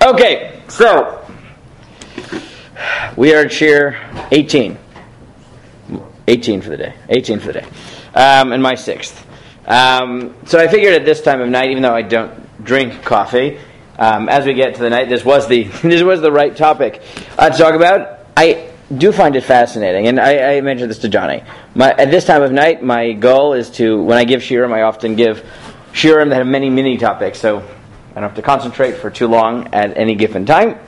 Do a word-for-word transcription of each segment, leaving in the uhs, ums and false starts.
Okay, so we are at Shir eighteen. eighteen for the day. eighteen for the day. Um, and my sixth. Um, so I figured at this time of night, even though I don't drink coffee, um, as we get to the night, this was the this was the right topic uh, to talk about. I do find it fascinating, and I, I mentioned this to Johnny. My, at this time of night, my goal is to, when I give shiurim, I often give shiurim that have many mini topics, so I don't have to concentrate for too long at any given time.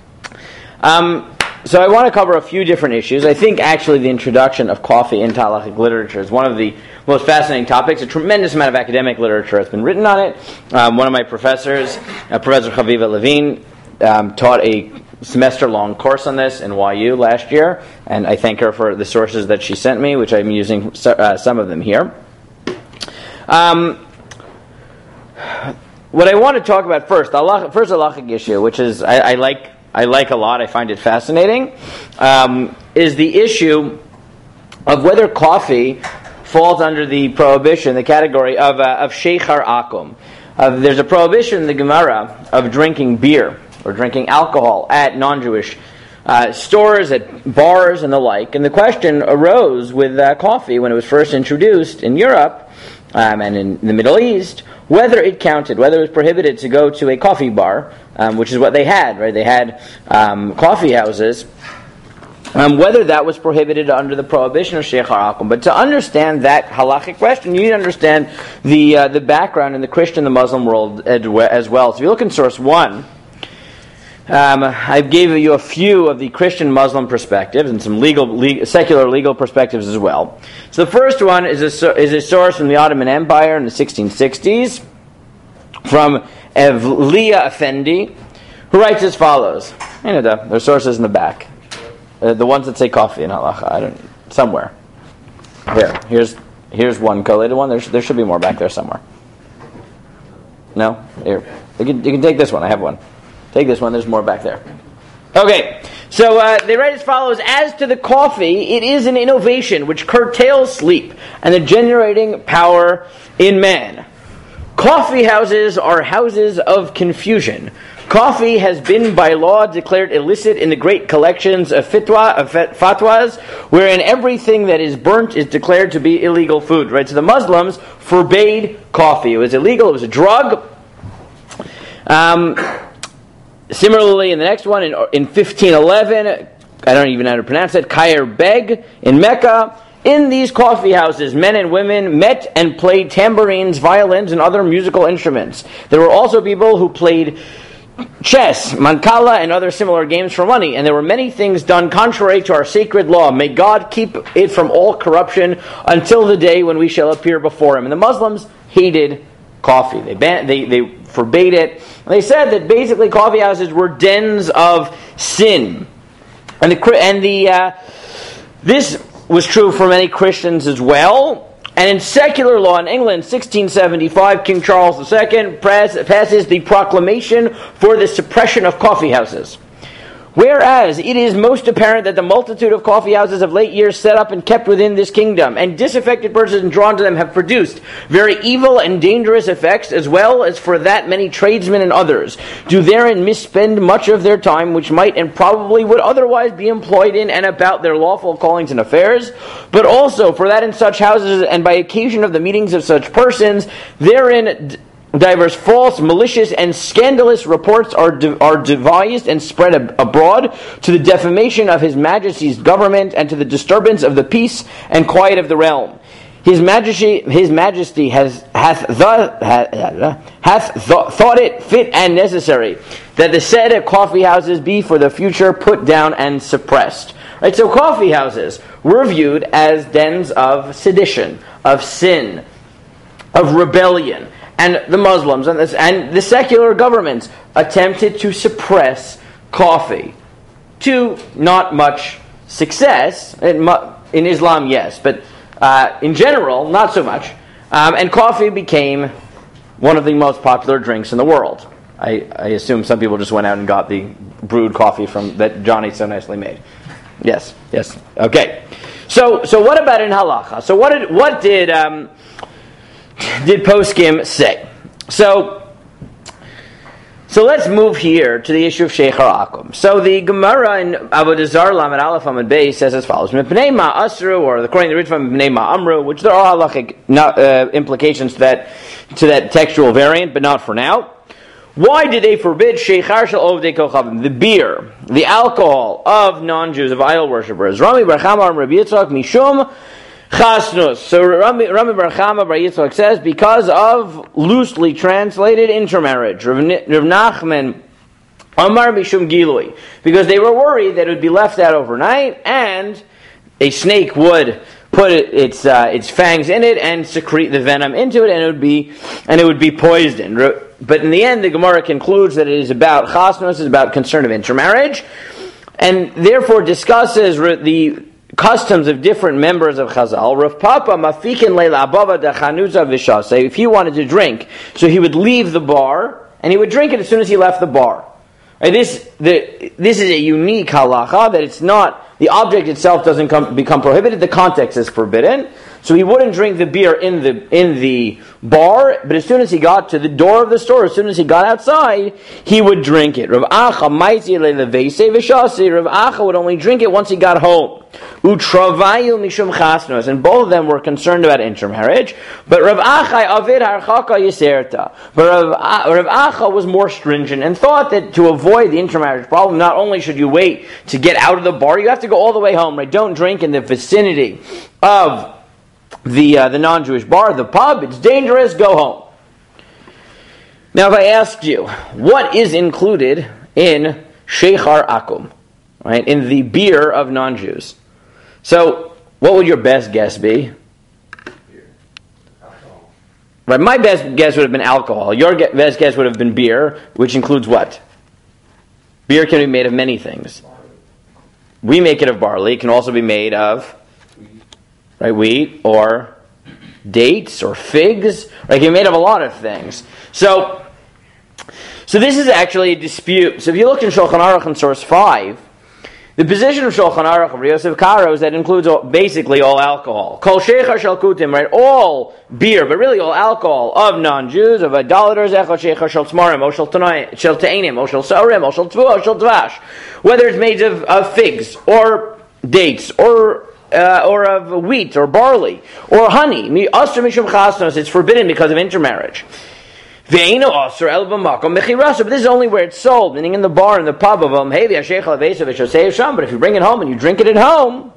Um, so I want to cover a few different issues. I think actually the introduction of coffee into halachic literature is one of the most fascinating topics. A tremendous amount of academic literature has been written on it. Um, one of my professors, uh, Professor Chaviva Levine, um, taught a semester-long course on this in Y U last year, and I thank her for the sources that she sent me, which I'm using uh, some of them here. Um, what I want to talk about first, the first halachic issue, which is I, I like I like a lot, I find it fascinating, um, is the issue of whether coffee falls under the prohibition, the category of uh, of sheichar akum. Uh, there's a prohibition in the Gemara of drinking beer or drinking alcohol at non-Jewish uh, stores, at bars, and the like. And the question arose with uh, coffee when it was first introduced in Europe um, and in the Middle East, whether it counted, whether it was prohibited to go to a coffee bar, um, which is what they had, right? They had um, coffee houses, um, whether that was prohibited under the prohibition of sheichar akum. But to understand that halachic question, you need to understand the uh, the background in the Christian and the Muslim world as well. So if you look in source one, Um, I gave you a few of the Christian Muslim perspectives and some legal, legal, secular legal perspectives as well. So the first one is a, is a source from the Ottoman Empire in the sixteen sixties from Evliya Effendi, who writes as follows. You know, the, there are sources in the back. Uh, the ones that say coffee in halacha, I don't, somewhere. Here, here's here's one collated one. There, sh- there should be more back there somewhere. No? Here. You can, you can take this one. I have one. Take this one, there's more back there. Okay, so uh, they write as follows. As to the coffee, it is an innovation which curtails sleep and the generating power in man. Coffee houses are houses of confusion. Coffee has been by law declared illicit in the great collections of, fitwa, of fatwas, wherein everything that is burnt is declared to be illegal food. Right? So the Muslims forbade coffee. It was illegal, it was a drug. Um... Similarly, in the next one, in, in fifteen eleven, I don't even know how to pronounce it, Khair Beg in Mecca, in these coffee houses, men and women met and played tambourines, violins, and other musical instruments. There were also people who played chess, mancala, and other similar games for money, and there were many things done contrary to our sacred law. May God keep it from all corruption until the day when we shall appear before Him. And the Muslims hated coffee. They banned, they they forbade it. And they said that basically coffee houses were dens of sin, and the and the uh, this was true for many Christians as well. And in secular law in England, sixteen seventy-five, King Charles the Second passes the proclamation for the suppression of coffee houses. Whereas it is most apparent that the multitude of coffee houses of late years set up and kept within this kingdom, and disaffected persons drawn to them, have produced very evil and dangerous effects, as well as for that many tradesmen and others do therein misspend much of their time, which might and probably would otherwise be employed in and about their lawful callings and affairs, but also for that in such houses, and by occasion of the meetings of such persons, therein diverse false, malicious, and scandalous reports are de- are devised and spread ab- abroad to the defamation of His Majesty's government and to the disturbance of the peace and quiet of the realm. His Majesty, His Majesty has hath the, hath, hath th- thought it fit and necessary that the said coffee houses be for the future put down and suppressed. Right, so coffee houses were viewed as dens of sedition, of sin, of rebellion. And the Muslims and, this, and the secular governments attempted to suppress coffee. To not much success. In, in Islam, yes. But uh, in general, not so much. Um, and coffee became one of the most popular drinks in the world. I, I assume some people just went out and got the brewed coffee from that Johnny so nicely made. Yes, yes. Okay. So so what about in halacha? So what did, what did... Um, did Poskim say? So, So let's move here to the issue of Sheikhar Akum. So the Gemara in Avodah Zarah Lamed Aleph Amud Beis says as follows: Mipnei Ma Asru, or according to the Ritva, Mipnei Ma Amru, which there are halachic uh, implications to that to that textual variant, but not for now. Why did they forbid Sheikhar Shel Ovdei Kochavim, the beer, the alcohol of non-Jews, of idol worshippers? Rami Bar Chama Rabbi Yitzchak Mishum Chasnus. So Rami, Rami Bar Chama Bar Yitzchak says because of, loosely translated, intermarriage. Rav Nachman Amar Mishum Gilui, because they were worried that it would be left out overnight and a snake would put it, its uh, its fangs in it and secrete the venom into it, and it would be and it would be poisoned. But in the end, the Gemara concludes that it is about chasnos, is about concern of intermarriage, and therefore discusses the customs of different members of Chazal. Rav Papa mafikin leila abava dachanuza v'shasei. If he wanted to drink, so he would leave the bar and he would drink it as soon as he left the bar. Right, this the this is a unique halacha that it's not. The object itself doesn't come, become prohibited. The context is forbidden. So he wouldn't drink the beer in the in the bar, but as soon as he got to the door of the store, as soon as he got outside, he would drink it. Rav Acha maiti le'leveisei v'shasi. Rav Acha would only drink it once he got home. Utravayu mishum chasnos, and both of them were concerned about intermarriage. But Rav Achai avid harchaka yiserta. But Rav, Rav Acha was more stringent and thought that to avoid the intermarriage problem, not only should you wait to get out of the bar, you have to go all the way home. Right? Don't drink in the vicinity of the uh, the non-Jewish bar, the pub. It's dangerous. Go home. Now, if I asked you, what is included in Sheikhar Akum, right, in the beer of non-Jews? So, what would your best guess be? Beer. Alcohol. Right, my best guess would have been alcohol. Your ge- best guess would have been beer, which includes what? Beer can be made of many things. Barley. We make it of barley. It can also be made of Wheat. right, wheat or dates or figs. Right, it can be made of a lot of things. So, so this is actually a dispute. So if you look in Shulchan Aruch in source five, the position of Shulchan Aruch of Yosef Karo is that it includes all, basically all alcohol. Kol sheichar shel kutim, right? All beer, but really all alcohol of non-Jews, of idolaters, echad sheichar shel tzmarim, o shel te'enim, o shel sorim, o shel tvu, o shel dvash. Whether it's made of, of figs, or dates, or uh, or of wheat, or barley, or honey. Mi asr mishum chasnos, it's forbidden because of intermarriage. Ve'eno asr el b'makom mechirasa, but this is only where it's sold, meaning in the bar, in the pub of them. Hey, v'yasheichal v'esav v'shosei sham. But if you bring it home and you drink it at home,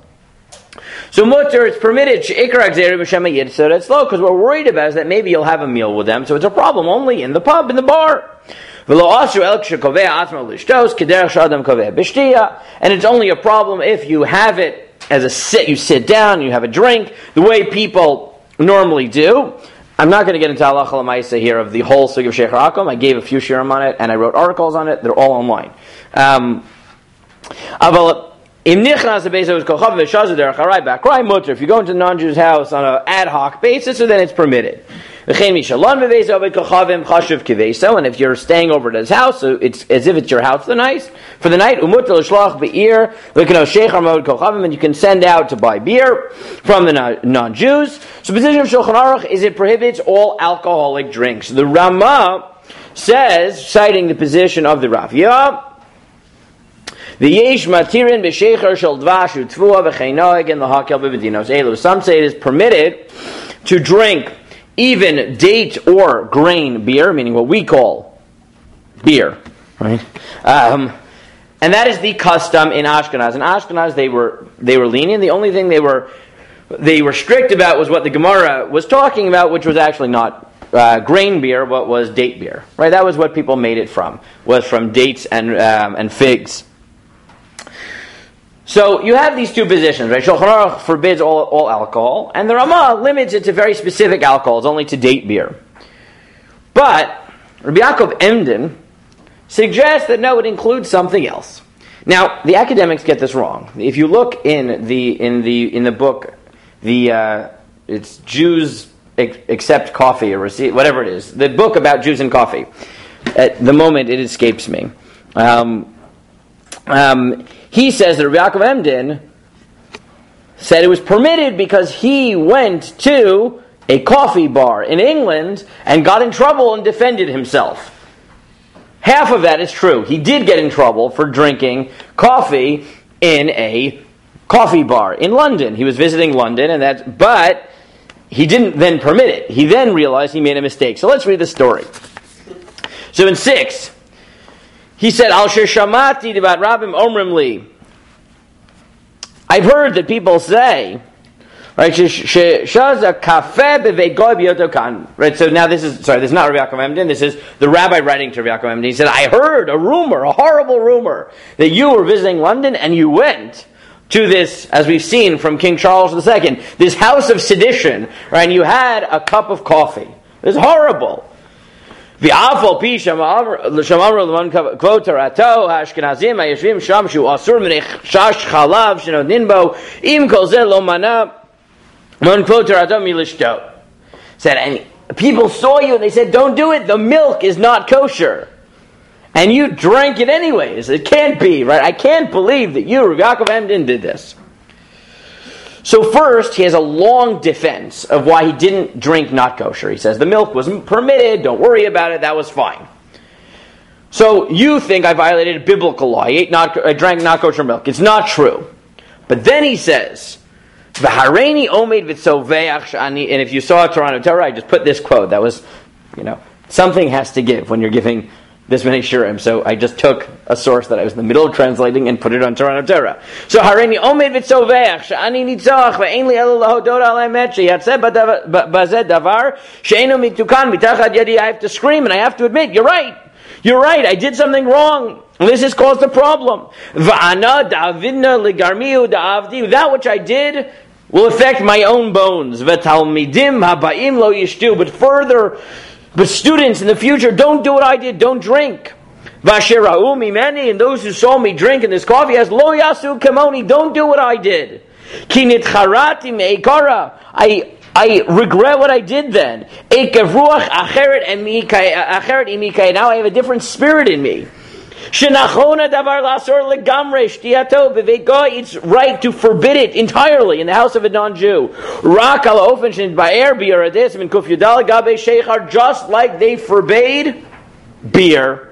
so mutter, it's permitted. Sheikar agzeri v'shem yid. So that's low, because what we're worried about is that maybe you'll have a meal with them. So it's a problem only in the pub, in the bar. V'lo asr el kshekovei atma l'shtos kederach shadam kovei b'shtiya. And it's only a problem if you have it as a sit. You sit down, you have a drink, the way people normally do. I'm not going to get into halacha l'maisa here of the whole sug of Sheikhar Akum. I gave a few shirim on it, and I wrote articles on it. They're all online. Um, if you go into a non-Jew's house on an ad hoc basis, so then it's permitted. And if you're staying over at his house, so it's as if it's your house the night, for the night, and you can send out to buy beer from the non-Jews. So the position of Shulchan Aruch is it prohibits all alcoholic drinks. The Rama says, citing the position of the Ravya, the Yesh Matirin b'Sheichar Shel Dvash U'Tvua V'Cheinoeg and the Hakel B'Medinos Elu. Some say it is permitted to drink even date or grain beer, meaning what we call beer, right? Um, and that is the custom in Ashkenaz. In Ashkenaz, they were they were lenient. The only thing they were they were strict about was what the Gemara was talking about, which was actually not uh, grain beer, but was date beer, right? That was what people made it from, was from dates and um, and figs. So you have these two positions, right? Shulchan Aruch forbids all, all alcohol, and the Ramah limits it to very specific alcohols, only to date beer. But Rabbi Yaakov Emden suggests that no, it includes something else. Now, the academics get this wrong. If you look in the in the in the book, the uh, it's Jews Accept Coffee or receive, whatever it is, the book about Jews and coffee. At the moment, it escapes me. Um, um, He says that Rabbi Yaakov Emden said it was permitted because he went to a coffee bar in England and got in trouble and defended himself. half of that is true. He did get in trouble for drinking coffee in a coffee bar in London. He was visiting London, and that's, but he didn't then permit it. He then realized he made a mistake. So let's read the story. So in six, he said, Al Shir Shamati Divat Rabim Omrim Li. I've heard that people say, right, Shaza Kafe Bevei Goy B'Yotokan. Right, so now this is, sorry, this is not Rabbi Yaakov Emden, this is the rabbi writing to Rabbi Yaakov Emden. He said, I heard a rumor, a horrible rumor, that you were visiting London and you went to this, as we've seen from King Charles the Second, this house of sedition, right, and you had a cup of coffee. It's horrible. V'afol pi shamamru l'man kvot tarato ha'ashkenazim ha'yeshvim sham shu asur minei shash chalav shenodnin bo im kol zeh lo mana man kvot tarato milishto. Said, and people saw you and they said, don't do it, the milk is not kosher. And you drank it anyways. It can't be, right? I can't believe that you, Rabbi Yaakov Emden, did this. So first, he has a long defense of why he didn't drink not kosher. He says, the milk was permitted, don't worry about it, that was fine. So you think I violated biblical law, I, ate not, I drank not kosher milk. It's not true. But then he says, V'hareini omed v'tzoveach shani, and if you saw Toronto Torah, I just put this quote. That was, you know, something has to give when you're giving this many shirim. So I just took a source that I was in the middle of translating and put it on Toronto Torah. So Hareini omed v'tzoveach shani nitzoach ve'ein li elo lahodot al haemet sheyatzeh bazeh davar she'eino mitukan mitachad yadi. I have to scream and I have to admit, you're right. You're right. I did something wrong. This has caused a problem. Va'ana da'avidna ligarmiu da'avdi. That which I did will affect my own bones. V'talmidim haba'im lo yishtu. But further, but students in the future, don't do what I did. Don't drink. V'ashera'u mimeni, and those who saw me drinking this coffee, as lo yasu kamoni, don't do what I did. Ki nitcharati me'ikara. I I regret what I did then. Ekev ruach acheret and acheret imikai. Now I have a different spirit in me. Shenachona davar lasor legamre shtiato b'veit goy. It's right to forbid it entirely in the house of a non-Jew. Rak al ofen shen ba'er b'yarades min kuf yudal gabe sheichar, just like they forbade beer.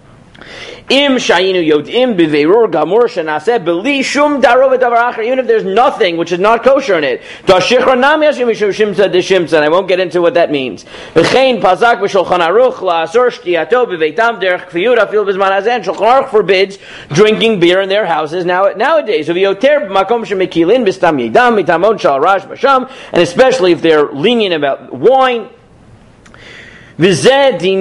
Im shayinu yodim b'veirur gamur shenaseh b'li shum daro v'davar acher. Even if there's nothing which is not kosher in it. Dashichra nam yashim mishum shimsa d'shimsa. And I won't get into what that means. V'chein pazak v'shulchan aruch la'asor shtiyato b'veitam derech kfiyut afil b'zman hazen. Shulchan Aruch forbids drinking beer in their houses now nowadays. V'yoter b'makom shemekilin b'stam yidam mitamon shal rash b'sham. And especially if they're lenient about wine. And he said, you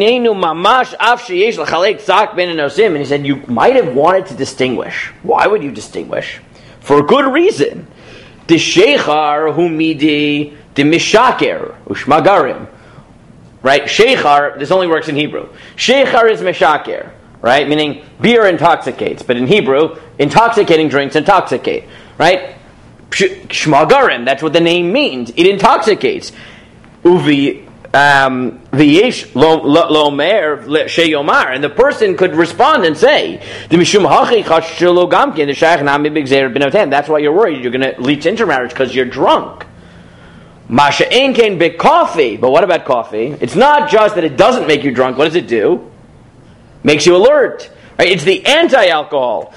might have wanted to distinguish. Why would you distinguish? For a good reason. The sheichar humidi the mishaker ushmagarim. Right? Sheichar, this only works in Hebrew. Sheichar is mishaker. Right? Meaning beer intoxicates. But in Hebrew, intoxicating drinks intoxicate. Right? Shmagarim, that's what the name means. It intoxicates. Uvi Um, v'yesh lo mer sheyomar, and the person could respond and say, "The mishum hachi chashlo gamkin the shaykh nami b'gzeir b'noten." That's why you're worried you're going to leach intermarriage because you're drunk. Masha einkein b'coffee, but what about coffee? It's not just that it doesn't make you drunk. What does it do? Makes you alert. Right? It's the anti-alcohol.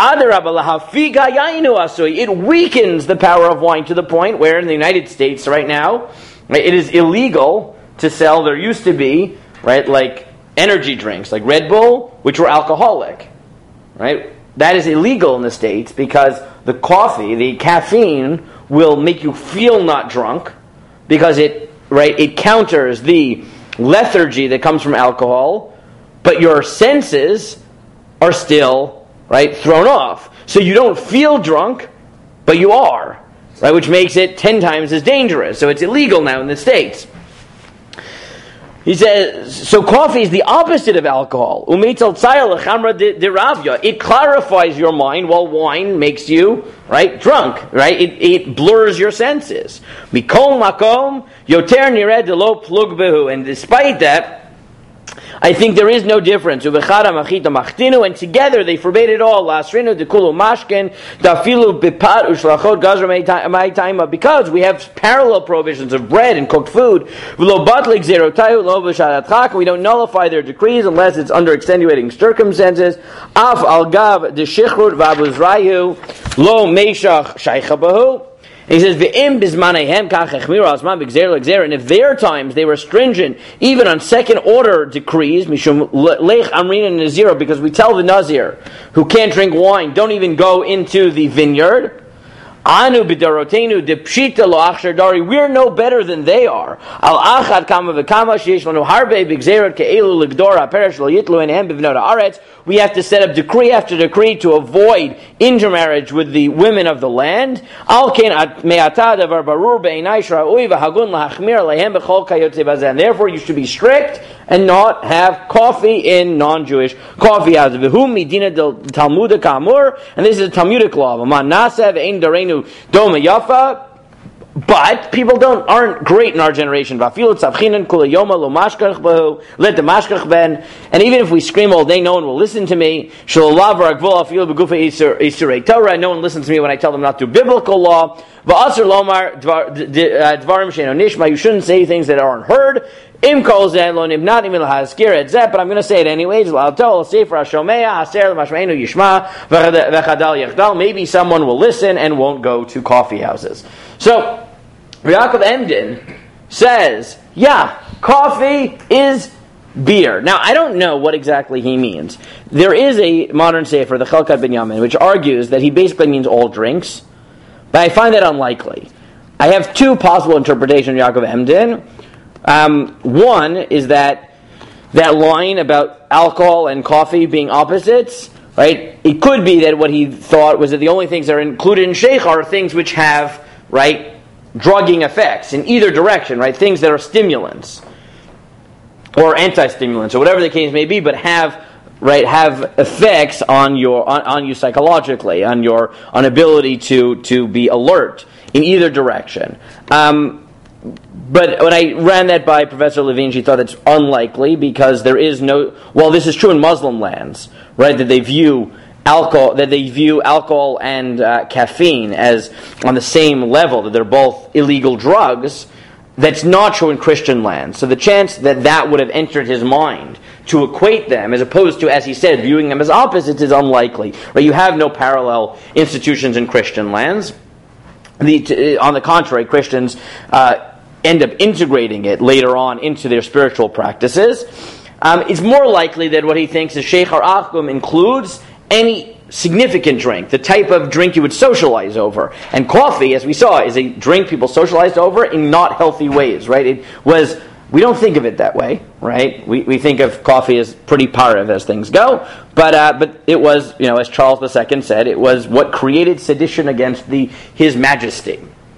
It weakens the power of wine to the point where in the United States right now, right, it is illegal to sell. There used to be, right, like energy drinks, like Red Bull, which were alcoholic, right? That is illegal in the States because the coffee, the caffeine, will make you feel not drunk because it, right, it counters the lethargy that comes from alcohol, but your senses are still, right, thrown off. So you don't feel drunk, but you are, right, which makes it ten times as dangerous. So it's illegal now in the States. He says, so coffee is the opposite of alcohol. It clarifies your mind while wine makes you, right, drunk, right? It, it blurs your senses. And despite that, I think there is no difference. And together they forbade it all. Because we have parallel prohibitions of bread and cooked food. We don't nullify their decrees unless it's under extenuating circumstances. Af al gav de shichrut v'abuzrayu lo meishach shaycha. He says, and if their times they were stringent, even on second order decrees, because we tell the Nazir who can't drink wine, don't even go into the vineyard. Anu b'darotenu depshita lo achshar dari. We're no better than they are. Al achad kama v'kama sheyesh lanu harbe b'gzerot ke'elu l'gdor ha'peresh lo yitlu enehem b'vnot ha'aretz. We have to set up decree after decree to avoid intermarriage with the women of the land. Al ken me'ata davar barur be'inai shra'ui v'hagun lahachmir lehem b'chol kayotze bazen. Therefore, you should be strict and not have coffee in non-Jewish coffee houses. V'hum midina del Talmuda ka'amur, and this is a Talmudic law. V'man nasev ein dareinu doma yafa. But people don't aren't great in our generation. And even if we scream all day, no one will listen to me. No one listens to me when I tell them not to do biblical law. You shouldn't say things that aren't heard. But I'm going to say it anyways. Maybe someone will listen and won't go to coffee houses. So, Yaakov Emden says, yeah, coffee is beer. Now, I don't know what exactly he means. There is a modern sefer, the Chelkat Binyamin, which argues that he basically means all drinks, but I find that unlikely. I have two possible interpretations of Yaakov Emden. Um, one is that that line about alcohol and coffee being opposites, right? It could be that what he thought was that the only things that are included in sheikh are things which have, right, drugging effects in either direction, right? Things that are stimulants or anti-stimulants or whatever the case may be, but have, right, have effects on your on, on you psychologically, on your on ability to to be alert in either direction. Um, But when I ran that by Professor Levine, she thought it's unlikely because there is no. Well, this is true in Muslim lands, right? That they view alcohol, that they view alcohol and uh, caffeine as on the same level, that they're both illegal drugs. That's not true in Christian lands. So the chance that that would have entered his mind to equate them, as opposed to, as he said, viewing them as opposites, is unlikely. Right? You have no parallel institutions in Christian lands. The, on the contrary, Christians uh, end up integrating it later on into their spiritual practices. Um, it's more likely that what he thinks is Sheikh Akum includes any significant drink, the type of drink you would socialize over. And coffee, as we saw, is a drink people socialized over in not healthy ways, right? It was, we don't think of it that way, right? We we think of coffee as pretty parav as things go, but uh, but it was, you know, as Charles the Second said, it was what created sedition against the His Majesty.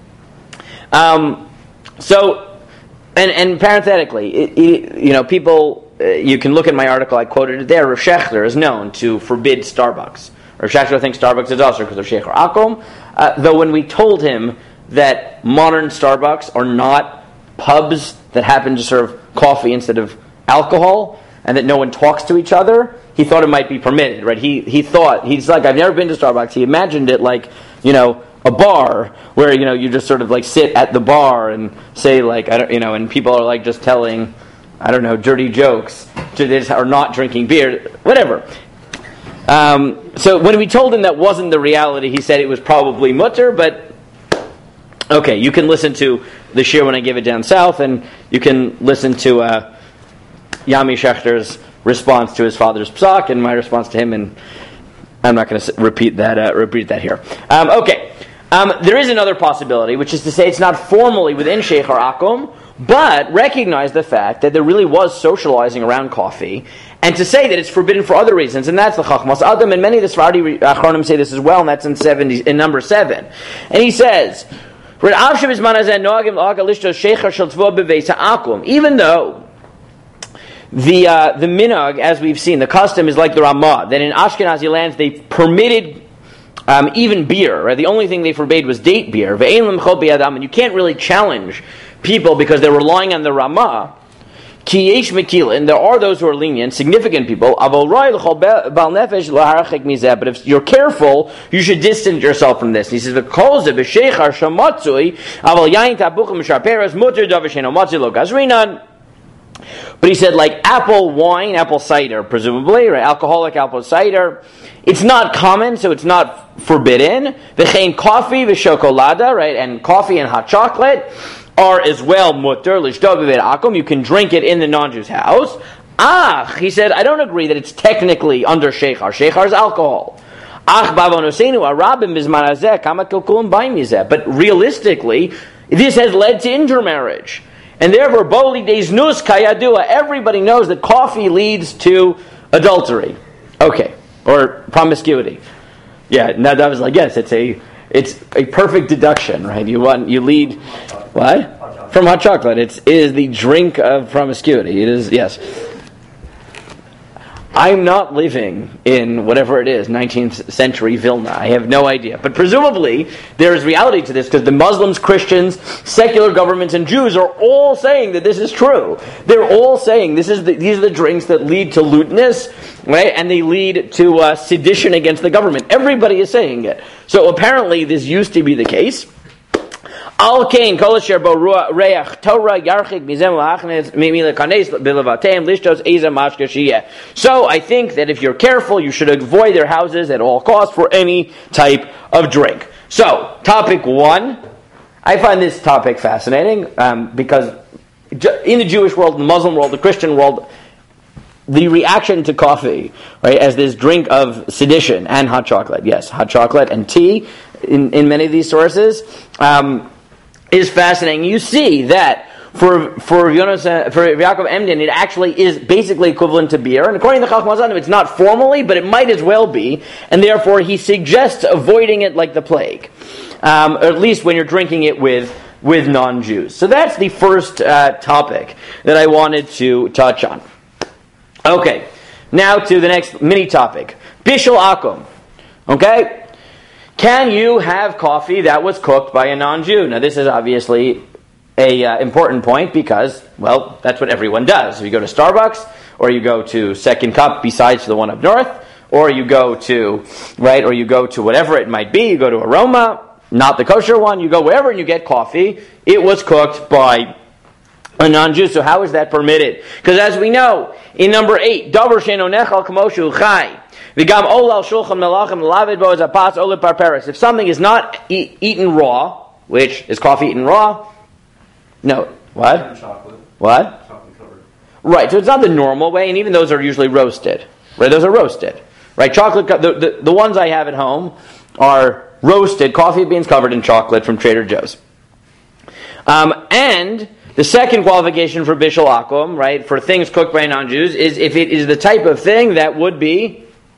Um, so, and and parenthetically, it, it, you know, people. Uh, you can look at my article, I quoted it there. Rav Shechter is known to forbid Starbucks. Rav Shechter thinks Starbucks is also because of Sheikh Akum. Uh, though when we told him that modern Starbucks are not pubs that happen to serve coffee instead of alcohol, and that no one talks to each other, he thought it might be permitted, right? He he thought, he's like, I've never been to Starbucks. He imagined it like, you know, a bar where, you know, you just sort of like sit at the bar and say like, I don't, you know, and people are like just telling, I don't know, dirty jokes, or not drinking beer, whatever. Um, so when we told him that wasn't the reality, he said it was probably mutter, but okay, you can listen to the shir when I give it down south, and you can listen to uh, Yami Schechter's response to his father's psak, and my response to him, and I'm not going to repeat that uh, repeat that here. Um, okay, um, there is another possibility, which is to say it's not formally within Sheikh Akum, but recognize the fact that there really was socializing around coffee, and to say that it's forbidden for other reasons, and that's the Chachmas Adam, and many of the Sephardi Achronim say this as well, and that's in seventy, in number seven. And he says, even though the uh, the minhag, as we've seen, the custom is like the Ramah, that in Ashkenazi lands they permitted Um, even beer, right? The only thing they forbade was date beer. And you can't really challenge people because they're relying on the Ramah. Ki yesh mekila, and there are those who are lenient, significant people. But if you're careful, you should distance yourself from this. And he says, but he said, like apple wine, apple cider, presumably, right? Alcoholic apple cider. It's not common, so it's not forbidden. V'chein coffee, v'shokolada, right? And coffee and hot chocolate are as well mutter, l'shto b'vet akum. You can drink it in the non-Jew's house. Ah, he said, I don't agree that it's technically under sheikhar. Sheikhar is alcohol. Ach bavonosenu arabim bizman hazeh kama kilkulim b'im mizeh. But realistically, this has led to intermarriage. And therefore, boli deznus kayadua, everybody knows that coffee leads to adultery. Okay. Or promiscuity. Yeah, Nadav was like, yes, it's a it's a perfect deduction, right? You want you lead what? From hot chocolate. It's it is the drink of promiscuity. It is, yes. I'm not living in whatever it is, nineteenth century Vilna. I have no idea. But presumably, there is reality to this because the Muslims, Christians, secular governments, and Jews are all saying that this is true. They're all saying this is the, these are the drinks that lead to lewdness, right? And they lead to uh, sedition against the government. Everybody is saying it. So apparently, this used to be the case. Al kain kol asher bo reach Torah yarchik mizem lachnes milekanes bilavatem lishtos eza mashka shiyeh. So I think that if you're careful, you should avoid their houses at all costs for any type of drink. So topic one, I find this topic fascinating um, because in the Jewish world, the Muslim world, the Christian world, the reaction to coffee, right, as this drink of sedition and hot chocolate, yes, hot chocolate and tea in, in many of these sources. Um, is fascinating. You see that for for Jonas, uh, for Yaakov Emden, it actually is basically equivalent to beer. And according to Chacham Zanim, it's not formally, but it might as well be. And therefore, he suggests avoiding it like the plague, um, or at least when you're drinking it with with non-Jews. So that's the first uh, topic that I wanted to touch on. Okay, now to the next mini topic: Bishul Akum. Okay. Can you have coffee that was cooked by a non-Jew? Now, this is obviously a uh, important point because, well, that's what everyone does. If you go to Starbucks, or you go to Second Cup besides the one up north, or you go to, right, or you go to whatever it might be, you go to Aroma, not the kosher one, you go wherever and you get coffee, it was cooked by a non-Jew. So how is that permitted? Because as we know, in number eight, Davar she'eino nechal k'moshu chai. If something is not e- eaten raw, which is coffee eaten raw? No. What? Chocolate. What? Chocolate covered. Right, so it's not the normal way, and even those are usually roasted. Right, those are roasted. Right, chocolate, the, the, the ones I have at home are roasted, coffee beans covered in chocolate from Trader Joe's. Um, and the second qualification for Bishul Akum, right, for things cooked by non-Jews, is if it is the type of thing that would be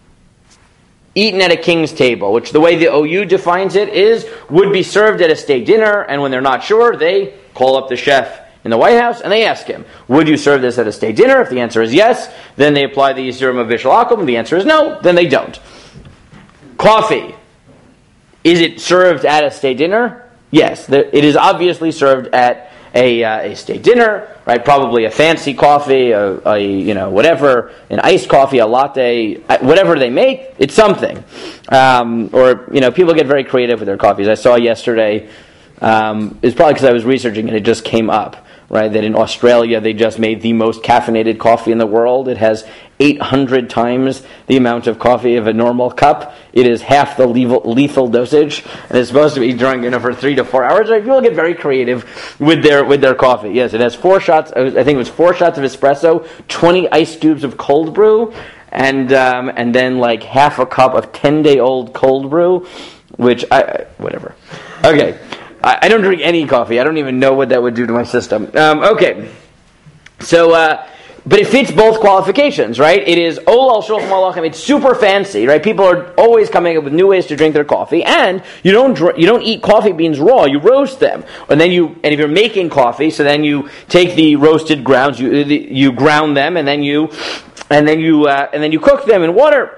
eaten at a king's table, which the way the O U defines it is, would be served at a state dinner, and when they're not sure, they call up the chef in the White House, and they ask him, would you serve this at a state dinner? If the answer is yes, then they apply the Yisurim of Bishul Akum. If the answer is no, then they don't. Coffee. Is it served at a state dinner? Yes, it is obviously served at a, uh, a state dinner, right? Probably a fancy coffee, a, a you know whatever, an iced coffee, a latte, whatever they make, it's something. Um, or you know, people get very creative with their coffees. I saw yesterday. Um, it's probably because I was researching and it just came up. Right, that in Australia they just made the most caffeinated coffee in the world. It has eight hundred times the amount of coffee of a normal cup. It is half the lethal, lethal dosage, and it's supposed to be drunk, you know, for three to four hours. Right? People get very creative with their with their coffee. Yes, it has four shots. I think it was four shots of espresso, twenty ice cubes of cold brew, and um, and then like half a cup of ten day old cold brew, which I whatever. Okay. I don't drink any coffee. I don't even know what that would do to my system. Um, okay. So, uh, but it fits both qualifications, right? It is Ol al Shulchan Malachim. It's super fancy, right? People are always coming up with new ways to drink their coffee, and you don't dr- you don't eat coffee beans raw. You roast them, and then you and if you're making coffee, so then you take the roasted grounds, you you ground them, and then you and then you uh, and then you cook them in water.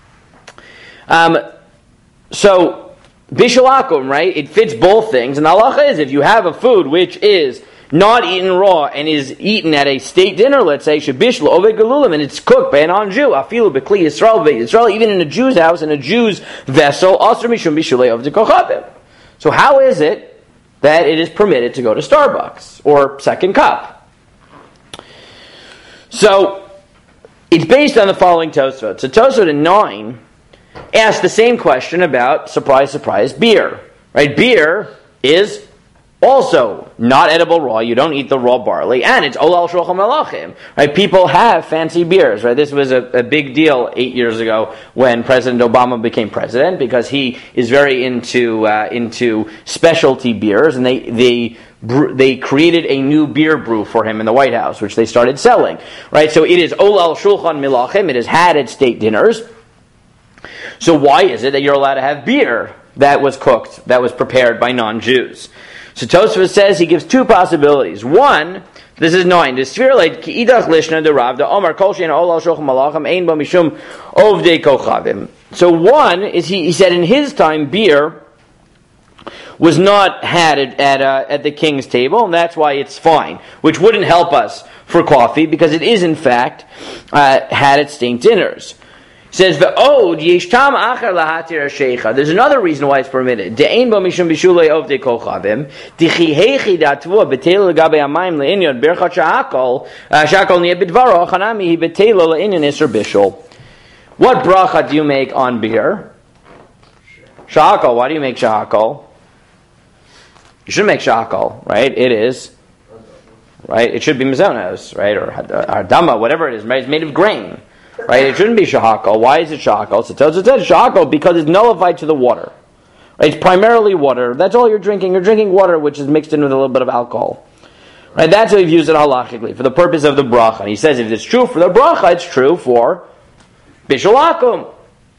Um. So. Bishul Akum, right? It fits both things. And the halacha is, if you have a food which is not eaten raw and is eaten at a state dinner, let's say, shebishlo oved galulim, and it's cooked by a non-Jew, afilu bekli Yisrael, Yisrael, even in a Jew's house, in a Jew's vessel, asr mishum bishulei oved kochavim. So how is it that it is permitted to go to Starbucks or Second Cup? So it's based on the following Tosfot. So Tosfot in nine asks the same question about, surprise, surprise, beer. Right? Beer is also not edible raw. You don't eat the raw barley, and it's olal shulchan melachim. Right? People have fancy beers. Right? This was a, a big deal eight years ago when President Obama became president, because he is very into uh, into specialty beers, and they they. They created a new beer brew for him in the White House, which they started selling. Right, so it is olal shulchan milachim. It is had at state dinners. So why is it that you're allowed to have beer that was cooked, that was prepared by non-Jews? So Tosfos says he gives two possibilities. One, this is nine. The sphere like kiidach lishna de Rav the Omar kol shein olal shulchan milachim ein bo mishum ovdei kochavim. So one is he, he said in his time beer was not had at at, uh, at the king's table, and that's why it's fine, which wouldn't help us for coffee, because it is in fact uh, had at state dinners. It says ve'od yesh tam acher lahatir sheikha. There's another reason why it's permitted. De'ein bo mishum bishulei ovdei kochavim dichi heichi datvua betel legabe amayim leinyon berchat shakol shakol niye bidvaro chanami hi betelo leinyon iser bishul. What bracha do you make on beer? Shakol. Why do you make shakol? You shouldn't make shakal, right? It is, right? It should be mizonos, right? Or hardama, whatever it is, right? It's made of grain, right? It shouldn't be shakal. Why is it shakal? So it says shakal because it's nullified to the water. Right? It's primarily water. That's all you're drinking. You're drinking water which is mixed in with a little bit of alcohol. Right? That's how we've used it halachically, for the purpose of the bracha. And he says if it's true for the bracha, it's true for bishul akum.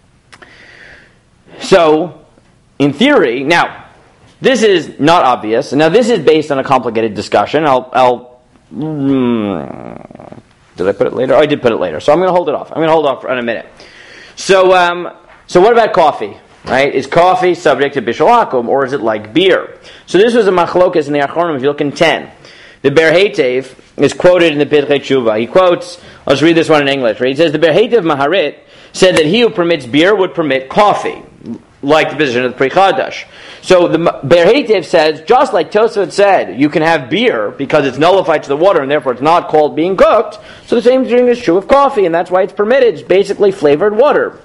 So, in theory, now, this is not obvious. Now, this is based on a complicated discussion. I'll, I'll mm, did I put it later? Oh, I did put it later. So I'm going to hold it off. I'm going to hold off for in a minute. So, um, so what about coffee? Right? Is coffee subject to bishul akum, or is it like beer? So this was a machlokas in the Achronim. If you look in ten, the Ber Heitev is quoted in the Pirkei Tshuva. He quotes. Let's read this one in English. Right? He says the Ber Heitev Maharit said that he who permits beer would permit coffee, like the position of the Pri Chadash. So the Ber Heitev says, just like Tosfot said, you can have beer because it's nullified to the water and therefore it's not called being cooked. So the same thing is true of coffee, and that's why it's permitted. It's basically flavored water.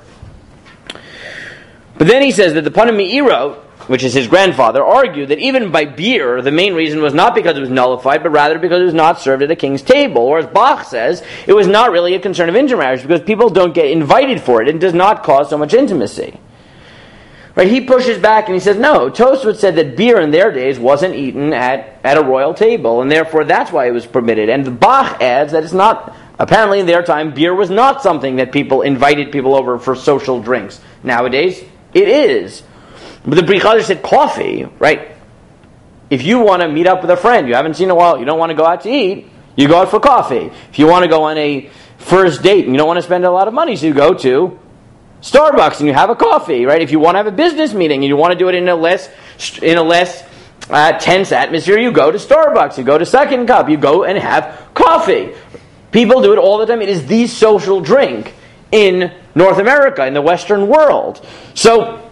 But then he says that the Panim Me'iro, which is his grandfather, argued that even by beer, the main reason was not because it was nullified, but rather because it was not served at a king's table. Or as Bach says, it was not really a concern of intermarriage because people don't get invited for it and does not cause so much intimacy. Right, he pushes back and he says, no, Tosfot said that beer in their days wasn't eaten at, at a royal table, and therefore that's why it was permitted. And the Bach adds that it's not, apparently in their time, beer was not something that people invited people over for social drinks. Nowadays, it is. But the Pri Chadash said coffee, right? If you want to meet up with a friend you haven't seen in a while, you don't want to go out to eat, you go out for coffee. If you want to go on a first date and you don't want to spend a lot of money, so you go to Starbucks and you have a coffee, right? If you want to have a business meeting and you want to do it in a less in a less uh, tense atmosphere, you go to Starbucks, you go to Second Cup, you go and have coffee. People do it all the time. It is the social drink in North America, in the Western world. So,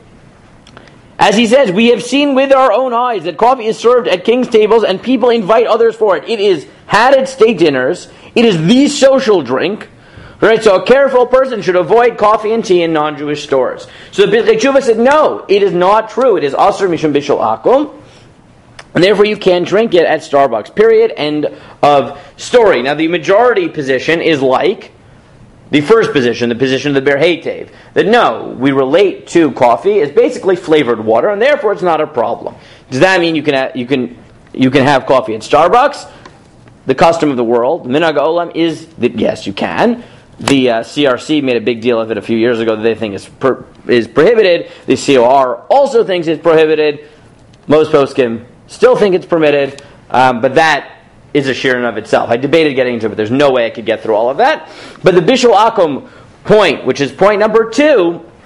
as he says, we have seen with our own eyes that coffee is served at king's tables and people invite others for it. It is had at state dinners. It is the social drink. Right, so a careful person should avoid coffee and tea in non-Jewish stores. So the Pirkei Tshuva said, no, it is not true. It is asur mishum bishul akum, and therefore you can drink it at Starbucks. Period. End of story. Now the majority position is like the first position, the position of the Ber Heitev, that no, we relate to coffee as basically flavored water, and therefore it's not a problem. Does that mean you can ha- you can you can have coffee at Starbucks? The custom of the world, minhag olam, is that yes, you can. The uh, C R C made a big deal of it a few years ago that they think is per, is prohibited. The C O R also thinks it's prohibited. Most poskim still think it's permitted, um, but that is a shir in of itself. I debated getting into it, but there's no way I could get through all of that. But the Bishul Akum point, which is point number two,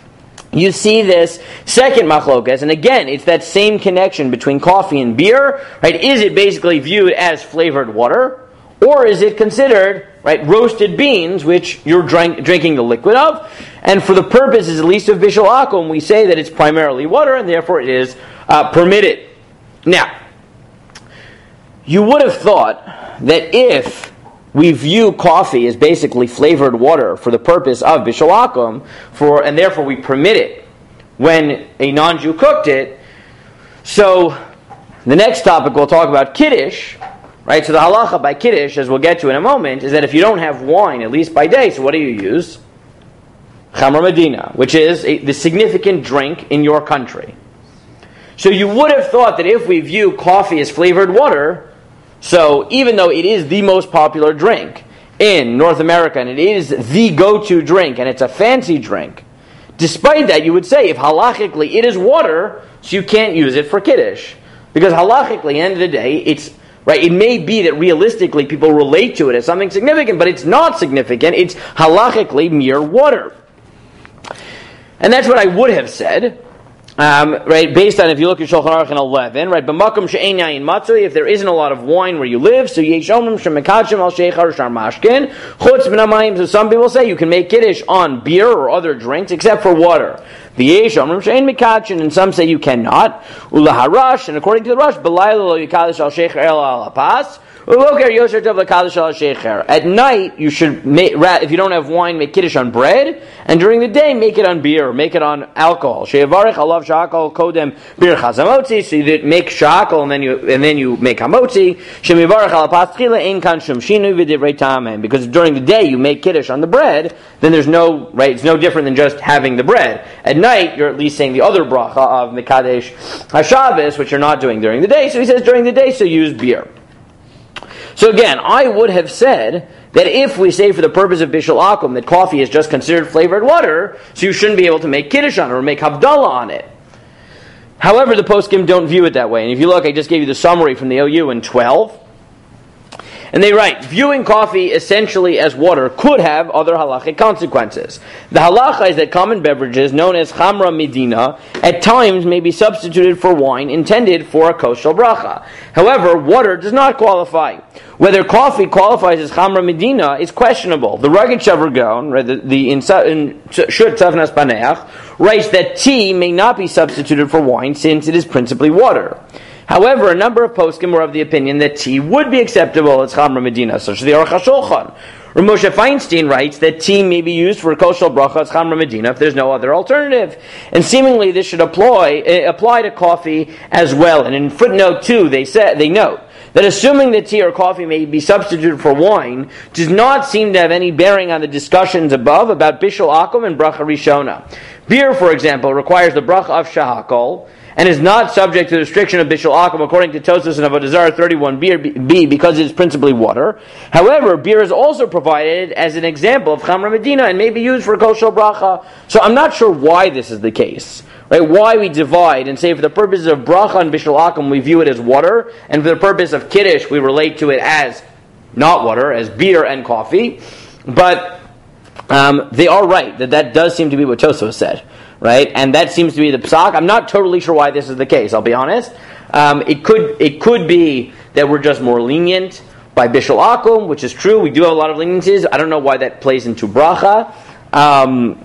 you see this second machlokas, and again, it's that same connection between coffee and beer, right? Is it basically viewed as flavored water, or is it considered, right, roasted beans, which you're drink, drinking the liquid of? And for the purposes, at least of Bishul Akum, we say that it's primarily water, and therefore it is uh, permitted. Now, you would have thought that if we view coffee as basically flavored water for the purpose of Bishul Akum, for, and therefore we permit it when a non-Jew cooked it, so the next topic we'll talk about Kiddush, right? So the halacha by Kiddush, as we'll get to in a moment, is that if you don't have wine, at least by day, so what do you use? Chamra Medina, which is a, the significant drink in your country. So you would have thought that if we view coffee as flavored water, so even though it is the most popular drink in North America, and it is the go-to drink, and it's a fancy drink, despite that, you would say, if halachically it is water, so you can't use it for Kiddush. Because halachically, at the end of the day, it's right. It may be that realistically people relate to it as something significant, but it's not significant. It's halachically mere water. And that's what I would have said, um, right, based on if you look at Shulchan Aruch in eleven, right, b'makom she'ein yayin matzoi, if there isn't a lot of wine where you live, so yesh omrim shemekadshim al sheichar shar mashkin, chutz min hamayim, so some people say you can make Kiddush on beer or other drinks, except for water. V'yesh omrim she'ein mekadshim, and some say you cannot. Ulaharash, and according to the Rush, b'layla lo yikadish al sheichar el al apas, at night, you should make, if you don't have wine, make Kiddush on bread, and during the day, make it on beer, make it on alcohol. So you make shakal and then you and then you make hamotzi. Because during the day you make Kiddush on the bread, then there's no right. It's no different than just having the bread. At night, you're at least saying the other bracha of Mekadesh HaShabbos, which you're not doing during the day. So he says during the day, so use beer. So again, I would have said that if we say for the purpose of Bishul Akum that coffee is just considered flavored water, so you shouldn't be able to make Kiddush on it or make Havdalah on it. However, the poskim don't view it that way. And if you look, I just gave you the summary from the O U in twelve. And they write, viewing coffee essentially as water could have other halachic consequences. The halacha is that common beverages, known as chamra medina, at times may be substituted for wine intended for a kosher bracha. However, water does not qualify. Whether coffee qualifies as chamra medina is questionable. The Rugged Shavar Gaon, right, the, the in, in Shut Tzavnas Paneach, writes that tea may not be substituted for wine since it is principally water. However, a number of poskim were of the opinion that tea would be acceptable as chamra medina, such as the Aruch HaShulchan. Moshe Feinstein writes that tea may be used for a kosher bracha as chamra medina if there's no other alternative, and seemingly this should apply uh, apply to coffee as well. And in footnote two, they said they note that assuming that tea or coffee may be substituted for wine does not seem to have any bearing on the discussions above about Bishul Akum and bracha rishona. Beer, for example, requires the bracha of shahakol, and is not subject to the restriction of Bishul Akum according to Tosfos and Avodah Zarah thirty-one b because it is principally water. However, beer is also provided as an example of chamra medina and may be used for kosher bracha. So I'm not sure why this is the case. Right? Why we divide and say for the purposes of bracha and Bishul Akum we view it as water, and for the purpose of Kiddush we relate to it as not water, as beer and coffee. But um, they are right that that does seem to be what Tosfos said. Right, and that seems to be the psak. I'm not totally sure why this is the case. I'll be honest. Um, it could it could be that we're just more lenient by Bishul Akum, which is true. We do have a lot of leniencies. I don't know why that plays into bracha. Um,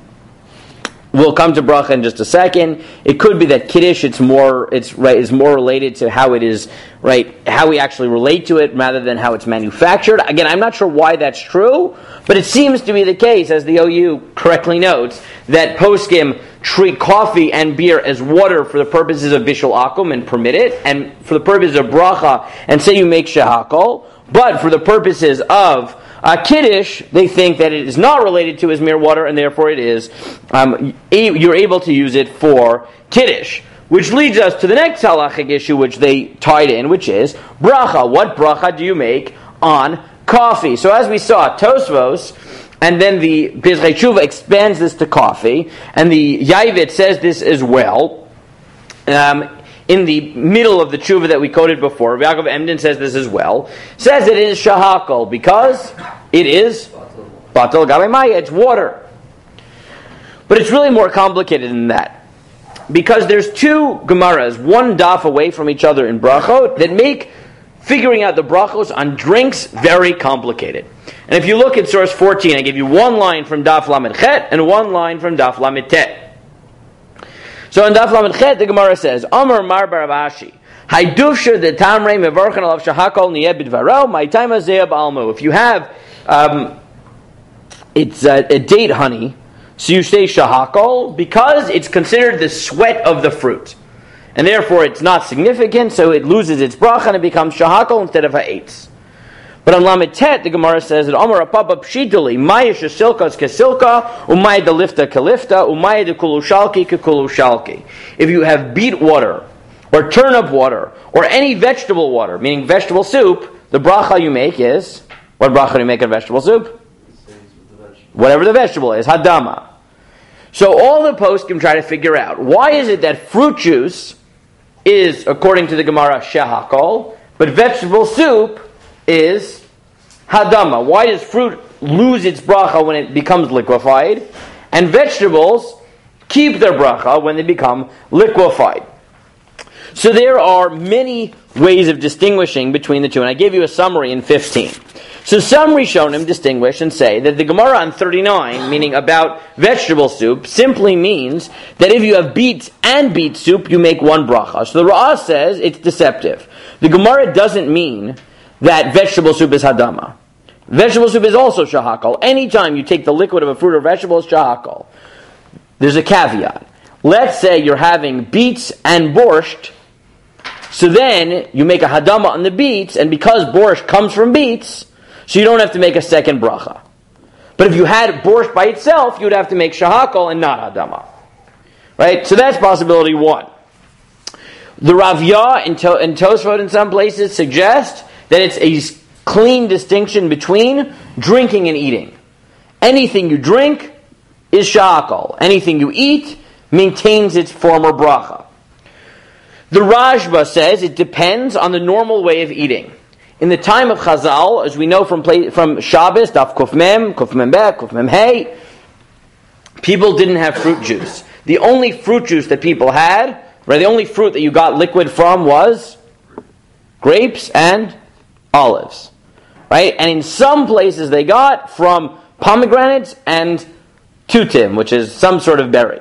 we'll come to bracha in just a second. It could be that Kiddush it's more it's right is more related to how it is right how we actually relate to it rather than how it's manufactured. Again, I'm not sure why that's true, but it seems to be the case, as the O U correctly notes, that poskim treat coffee and beer as water for the purposes of Bishul Akum and permit it, and for the purposes of bracha and say you make shehakol, but for the purposes of uh, Kiddush, they think that it is not related to as mere water, and therefore it is um, you're able to use it for Kiddush. Which leads us to the next halachic issue which they tied in, which is bracha. What bracha do you make on coffee? So as we saw, Tosfos, and then the Pizchei Tshuva expands this to coffee, and the Yavit says this as well. Um, in the middle of the Tshuva that we quoted before, Yaakov Emden says this as well. Says that it is shahakol because it is batal gabe maya. It's water. But it's really more complicated than that. Because there's two Gemaras, one daf away from each other in brachot, that make figuring out the brachos on drinks very complicated. And if you look at source fourteen, I give you one line from daf lamed chet and one line from daf lamed tet. So in daf lamed chet, the Gemara says, Amar mar bar Abashi, Haidufsher the tamrei mevarchan alav shahakol niyeh bidvaro, my time azeh b'almo. If you have, um, it's a, a date honey, so you say shahakol because it's considered the sweat of the fruit. And therefore it's not significant, so it loses its bracha and it becomes shahakol instead of ha'etz. But on Lamed Tet, the Gemara says that Amar Apapa Pshituli, Maya Shasilka is Kasilka, Umaya de Lifta Kalifta, Umaya de Kulushalki Kulushalki. If you have beet water, or turnip water, or any vegetable water, meaning vegetable soup, the bracha you make is, what bracha do you make in vegetable soup? Whatever the vegetable is, hadama. So all the poskim try to figure out, why is it that fruit juice is, according to the Gemara, shehakol, but vegetable soup is hadama? Why does fruit lose its bracha when it becomes liquefied, and vegetables keep their bracha when they become liquefied? So there are many ways of distinguishing between the two, and I gave you a summary in fifteen. So some Rishonim distinguish and say that the Gemara on thirty-nine, meaning about vegetable soup, simply means that if you have beets and beet soup, you make one bracha. So the Ra'ah says it's deceptive. The Gemara doesn't mean that vegetable soup is hadama. Vegetable soup is also shahakal. Anytime you take the liquid of a fruit or vegetable, it's shahakal. There's a caveat. Let's say you're having beets and borscht, so then you make a hadama on the beets, and because borscht comes from beets, so you don't have to make a second bracha. But if you had borscht by itself, you'd have to make shahakal and not hadama. Right? So that's possibility one. The Ravya and, to- and Tosfot in some places suggest that it's a clean distinction between drinking and eating. Anything you drink is shahakal. Anything you eat maintains its former bracha. The Rashba says it depends on the normal way of eating. In the time of Chazal, as we know from play, from Shabbos, Daf Kuf Mem, Kuf Mem Bek, Kuf Mem Hey, people didn't have fruit juice. The only fruit juice that people had, right, the only fruit that you got liquid from was grapes and olives. Right? And in some places they got from pomegranates and tutim, which is some sort of berry.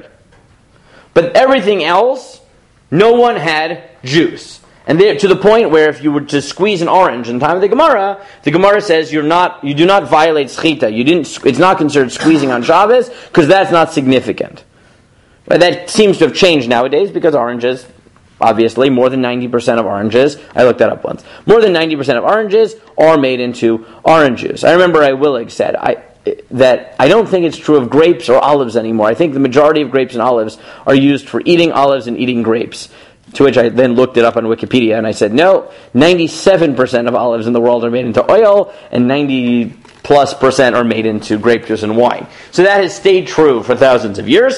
But everything else, no one had juice. And there, to the point where if you were to squeeze an orange in the time of the Gemara, the Gemara says you're not, you do not violate schita. You didn't. It's not considered squeezing on Shabbos because that's not significant. But that seems to have changed nowadays because oranges, obviously, more than ninety percent of oranges, I looked that up once, more than ninety percent of oranges are made into orange juice. I remember I Willig said I, that I don't think it's true of grapes or olives anymore. I think the majority of grapes and olives are used for eating olives and eating grapes. To which I then looked it up on Wikipedia and I said, no, ninety-seven percent of olives in the world are made into oil and ninety plus percent are made into grape juice and wine. So that has stayed true for thousands of years.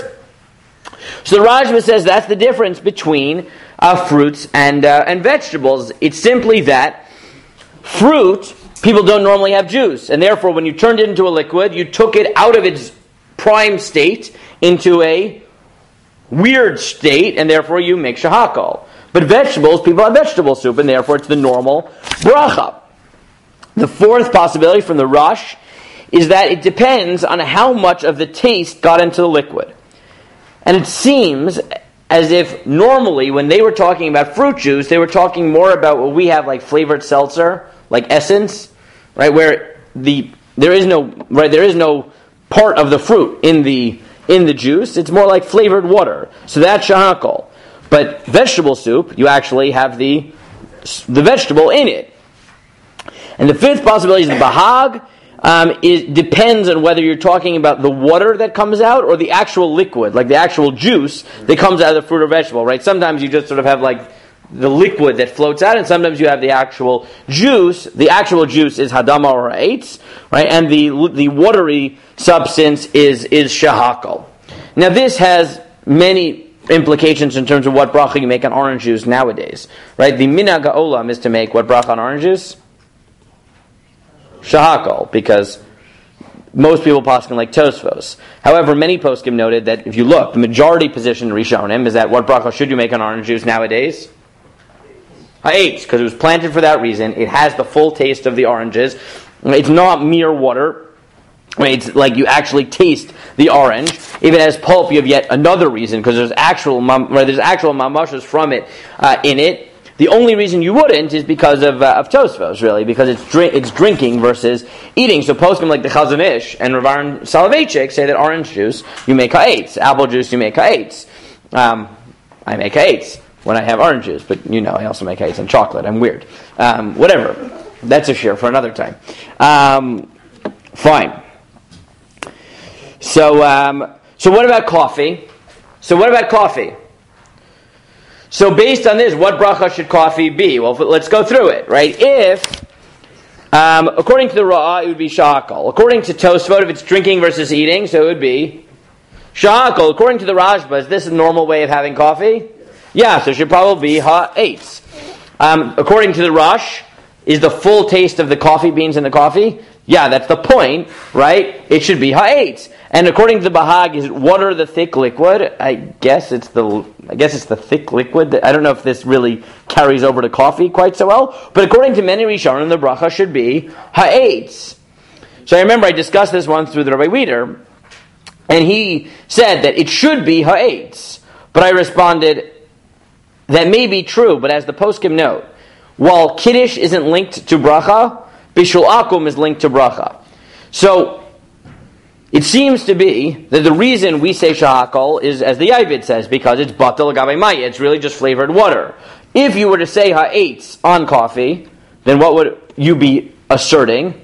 So the Rashba says that's the difference between uh, fruits and uh, and vegetables. It's simply that fruit, people don't normally have juice, and therefore when you turned it into a liquid, you took it out of its prime state into a weird state, and therefore you make shahakal. But vegetables, people have vegetable soup, and therefore it's the normal bracha. The fourth possibility from the Rush is that it depends on how much of the taste got into the liquid. And it seems as if normally when they were talking about fruit juice, they were talking more about what we have like flavored seltzer, like essence, right? Where the there is no right there is no part of the fruit in the in the juice. It's more like flavored water. So that's shahakal. But vegetable soup, you actually have the the vegetable in it. And the fifth possibility is the bahag. Um, it depends on whether you're talking about the water that comes out or the actual liquid, like the actual juice that comes out of the fruit or vegetable, right? Sometimes you just sort of have like the liquid that floats out, and sometimes you have the actual juice. The actual juice is hadama or eitz, right? And the the watery substance is is shahakal. Now this has many implications in terms of what bracha you make on orange juice nowadays, right? The minhag ha'olam is to make what bracha on orange juice? Shahakal, because most people poskim like Tosfos. However, many poskim noted that if you look, the majority position in Rishonim is that what bracha should you make on orange juice nowadays? Ha'etz, because it was planted for that reason. It has the full taste of the oranges. It's not mere water. It's like you actually taste the orange. If it has pulp, you have yet another reason, because there's actual there's actual mamashas from it uh, in it. The only reason you wouldn't is because of uh, of Tosfos, really, because it's drink, it's drinking versus eating. So poskim like the Chazon Ish and Rav Aaron Soloveitchik say that orange juice you make ha'etz, apple juice you make ha'etz. Um, I make ha'etz when I have orange juice, but you know I also make ha'etz and chocolate. I'm weird. Um, whatever. That's a share for another time. Um, fine. So, um, so what about coffee? So what about coffee? So based on this, what bracha should coffee be? Well, let's go through it, right? If, um, according to the Ra'ah, it would be sha'akal. According to Tosfot, if it's drinking versus eating, so it would be sha'akal. According to the Rashba, is this a normal way of having coffee? Yeah, so it should probably be ha'etz. Um, according to the Rosh, is the full taste of the coffee beans in the coffee? Yeah, that's the point, right? It should be ha'etz. And according to the Bahag, is it water the thick liquid? I guess it's the I guess it's the thick liquid. I don't know if this really carries over to coffee quite so well. But according to many Rishonim, the bracha should be ha'etz. So I remember I discussed this once with Rabbi Weider, and he said that it should be ha'etz. But I responded, that may be true, but as the poskim note, while Kiddush isn't linked to bracha, Bishul Akum is linked to bracha. So, it seems to be that the reason we say shahakal is, as the Yavit says, because it's batal agabe maya. It's really just flavored water. If you were to say ha'etz on coffee, then what would you be asserting?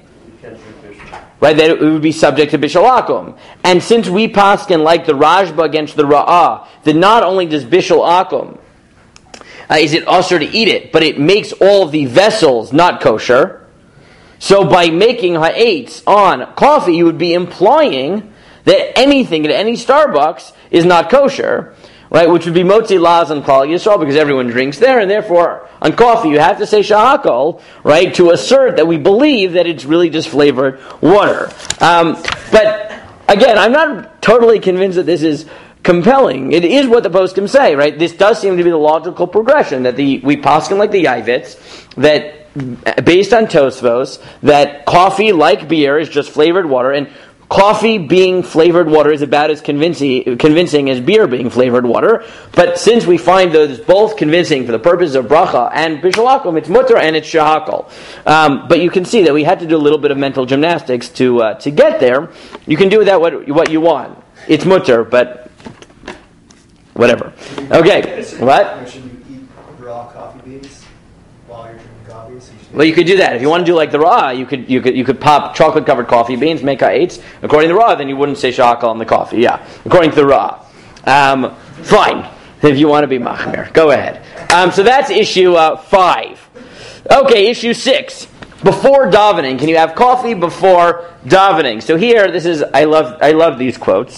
Right, that it would be subject to bishul akum. And since we paskin like the Rashba against the Ra'ah, that not only does bishul akum, uh, is it usher to eat it, but it makes all of the vessels not kosher. So by making ha'etz on coffee, you would be implying that anything at any Starbucks is not kosher, right? Which would be motzi laz on Klal Yisrael, because everyone drinks there, and therefore on coffee you have to say shahakol, right, to assert that we believe that it's really just flavored water. Um, but again, I'm not totally convinced that this is compelling. It is what the poskim say, right? This does seem to be the logical progression, that the we poskim like the Yavits, that based on Tosfos, that coffee, like beer, is just flavored water, and coffee being flavored water is about as convincing, convincing as beer being flavored water. But since we find those both convincing for the purposes of bracha and bishul akum, it's mutter and it's shahakal. Um, but you can see that we had to do a little bit of mental gymnastics to uh, to get there. You can do with that what, what you want. It's mutter, but whatever. Okay, what? Should you eat raw coffee beans while you're drinking coffee? So you Well, you could do that. If you want to do like the Ra, you could you could you could pop chocolate covered coffee beans, make ha'etz. According to the Ra, then you wouldn't say shakal on the coffee. Yeah, according to the Ra. Um, fine. If you want to be machmir, go ahead. Um, so that's issue uh, five. Okay, issue six. Before davening, can you have coffee before davening? So here, this is I love I love these quotes.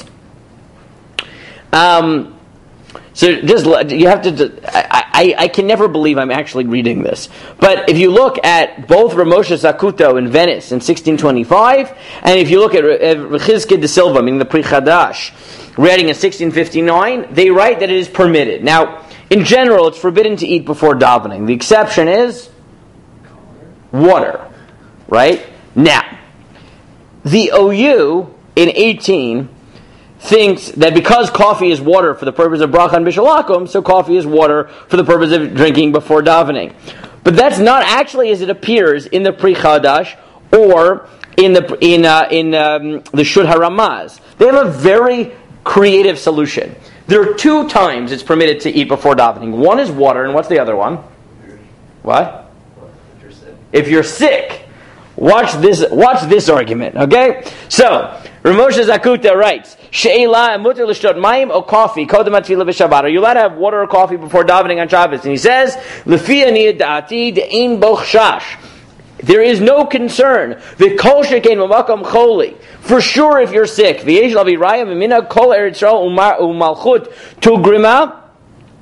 Um. So just you have to. I, I, I can never believe I'm actually reading this. But if you look at both Ramosha Zakuto in Venice in sixteen twenty-five, and if you look at Rechizke de Silva, meaning the Pri Chadash, writing in sixteen fifty-nine, they write that it is permitted. Now, in general, it's forbidden to eat before davening. The exception is water, right? Now, the O U in eighteen thinks that because coffee is water for the purpose of bracha and bishul akum, so coffee is water for the purpose of drinking before davening. But that's not actually as it appears in the Pri Chadash or in the in uh, in um, the Shud HaRamaz. They have a very creative solution. There are two times it's permitted to eat before davening. One is water, and what's the other one? What? If you're sick. If you're sick. Watch this. Watch this argument. Okay. So Ramosha Zakuta writes, "She'ela muter l'shtot mayim o coffee kodem atfila b'Shabbat." Are you allowed to have water or coffee before davening on Shabbos? And he says, "Lefi ani da'ati de'ein bo chashash." There is no concern. V'kol shekein b'makom choli. For sure, if you're sick, v'yesh lavi raya v'mina kol eretz Yisrael umalchut tugrima.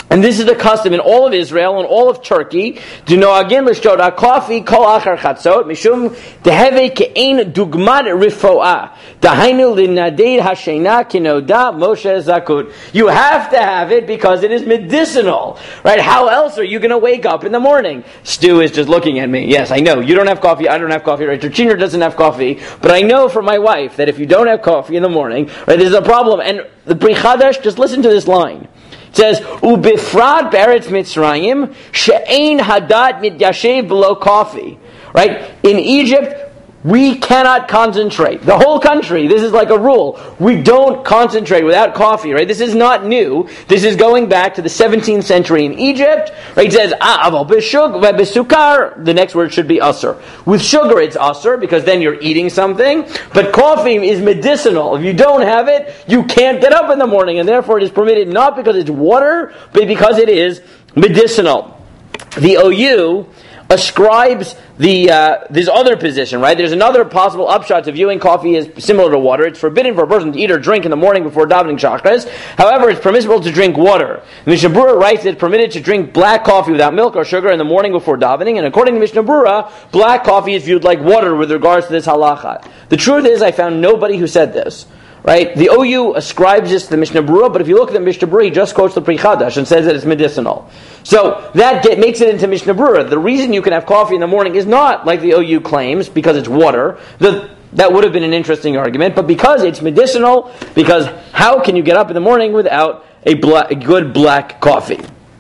And this is the custom in all of Israel and all of Turkey. Do no agin l'shtot coffee kol achar chatzot mishum deheve ke'ein dugmat rifoah dahainu linadid hashena kinoda Moshe zakut. You have to have it because it is medicinal, right? How else are you going to wake up in the morning? Stu is just looking at me. Yes, I know you don't have coffee. I don't have coffee. Right? Terchiner doesn't have coffee, but I know from my wife that if you don't have coffee in the morning, right, there's a problem. And the Bri Chadash, just listen to this line. It says, "Ubifrad beretz Mitzrayim she'ein hadat mityashev below coffee." Right? In Egypt, we cannot concentrate. The whole country, this is like a rule. We don't concentrate without coffee, right? This is not new. This is going back to the seventeenth century in Egypt. Right? It says, "Ah, aval besukar." The next word should be asur. With sugar, it's asur because then you're eating something. But coffee is medicinal. If you don't have it, you can't get up in the morning, and therefore it is permitted not because it's water, but because it is medicinal. The O U ascribes the uh, this other position, right? There's another possible upshot to viewing coffee as similar to water. It's forbidden for a person to eat or drink in the morning before davening shachris. However, it's permissible to drink water. The Mishnah Berurah writes that it's permitted to drink black coffee without milk or sugar in the morning before davening. And according to Mishnah Berurah, black coffee is viewed like water with regards to this halacha. The truth is, I found nobody who said this. Right? The O U ascribes this to the Mishnah Berurah, but if you look at the Mishnah Berurah, he just quotes the Pri Chadash and says that it's medicinal. So that get, makes it into Mishnah Berurah. The reason you can have coffee in the morning is not, like the O U claims, because it's water. The, that would have been an interesting argument, but because it's medicinal, because how can you get up in the morning without a, black, a good black coffee?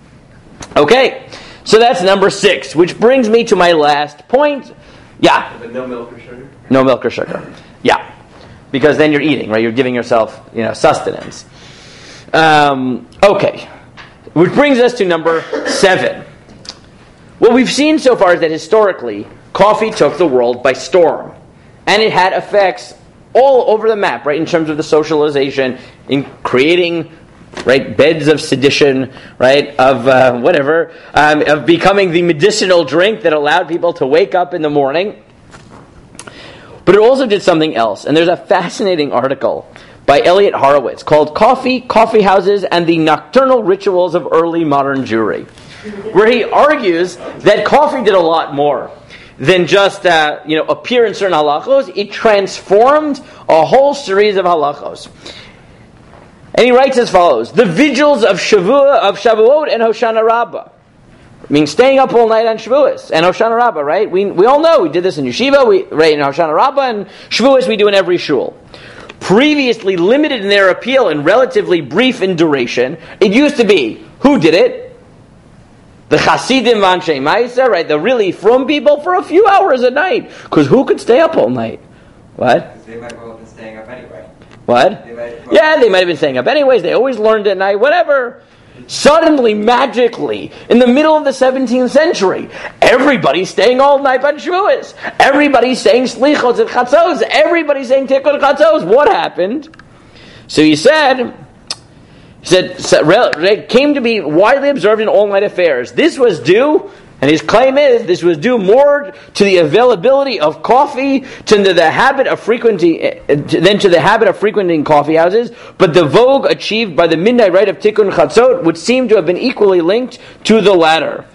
Okay, so that's number six, which brings me to my last point. Yeah? But no milk or sugar? No milk or sugar. Yeah. Because then you're eating, right? You're giving yourself, you know, sustenance. Um, okay. Which brings us to number seven. What we've seen so far is that historically, coffee took the world by storm. And it had effects all over the map, right? In terms of the socialization, in creating, right, beds of sedition, right? Of uh, whatever. Um, of becoming the medicinal drink that allowed people to wake up in the morning. But it also did something else. And there's a fascinating article by Elliot Horowitz called Coffee, Coffee Houses, and the Nocturnal Rituals of Early Modern Jewry, where he argues that coffee did a lot more than just uh, you know appear in certain halachos. It transformed a whole series of halachos. And he writes as follows: the vigils of Shavua, of Shavuot and Hoshana Rabbah. I mean, staying up all night on Shavuos and Hoshana Rabbah, right? We we all know we did this in Yeshiva, we right in Hoshana Rabbah, and Shavuos we do in every shul. Previously limited in their appeal and relatively brief in duration, it used to be who did it? The Chasidim Vanshei Ma'aseh, right? The really frum people for a few hours a night, because who could stay up all night? What? They might well have been staying up anyway. What? They might, well, yeah, they might have been staying up anyways. They always learned at night. Whatever. Suddenly, magically, in the middle of the seventeenth century, everybody's staying all night on Shavuos. Everybody's saying Slichos and Chatzos. Everybody's saying Tikkun Chatzos. What happened? So he said, he said, it came to be widely observed in all-night affairs. This was due, and his claim is, this was due more to the availability of coffee to the habit of frequenting than to the habit of frequenting coffee houses. But the vogue achieved by the midnight rite of Tikkun Chatzot would seem to have been equally linked to the latter.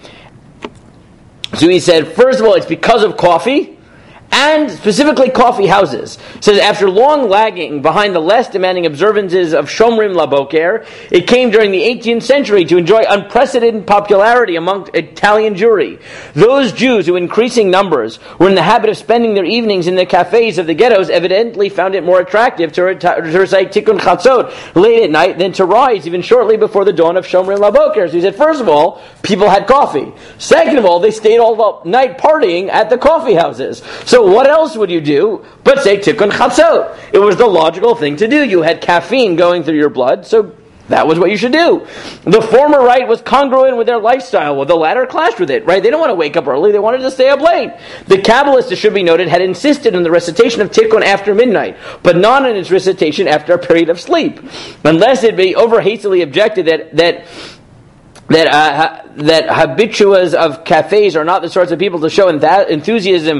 So he said, first of all, it's because of coffee, and specifically coffee houses. It says, after long lagging behind the less demanding observances of Shomrim Laboker, it came during the eighteenth century to enjoy unprecedented popularity among Italian Jewry. Those Jews who, in increasing numbers, were in the habit of spending their evenings in the cafes of the ghettos evidently found it more attractive to, reti- to recite Tikkun Chatzot late at night than to rise even shortly before the dawn of Shomrim Laboker. So he said, first of all, people had coffee. Second of all, they stayed all night partying at the coffee houses. So So what else would you do but say Tikkun Chatzot? It was the logical thing to do. You had caffeine going through your blood, so that was what you should do. The former rite was congruent with their lifestyle, while the latter clashed with it, right? They didn't want to wake up early, they wanted to stay up late. The Kabbalists, it should be noted, had insisted on the recitation of Tikkun after midnight, but not on its recitation after a period of sleep. Unless it be over hastily objected that that that uh, that habituas of cafes are not the sorts of people to show enthusiasm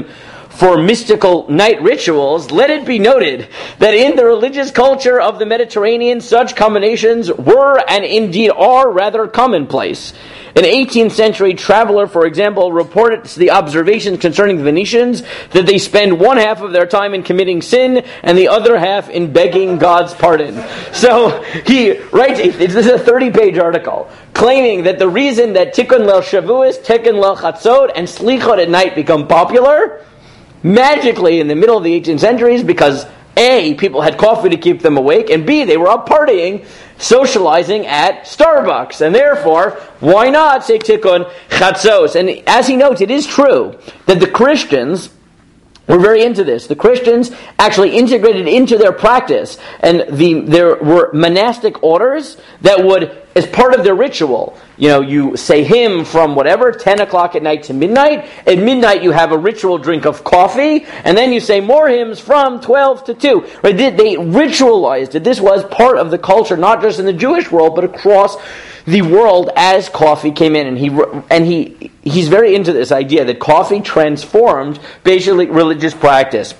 for mystical night rituals, let it be noted that in the religious culture of the Mediterranean, such combinations were and indeed are rather commonplace. An eighteenth century traveler, for example, reported the observations concerning the Venetians that they spend one half of their time in committing sin and the other half in begging God's pardon. So he writes, this is a thirty-page article, claiming that the reason that Tikkun Leil Shavuos, Tikkun Leil Chatzot, and Slichot at night become popular, magically in the middle of the eighteenth century, is because A, people had coffee to keep them awake, and B, they were up partying, socializing at Starbucks. And therefore, why not say Tikkun Chatzos? And as he notes, it is true that the Christians were very into this. The Christians actually integrated into their practice, and the there were monastic orders that would, as part of their ritual, you know, you say hymn from whatever, ten o'clock at night to midnight. At midnight you have a ritual drink of coffee, and then you say more hymns from twelve to two. Right? They, they ritualized it. This was part of the culture, not just in the Jewish world, but across the world as coffee came in. And he and he he's very into this idea that coffee transformed basically religious practice.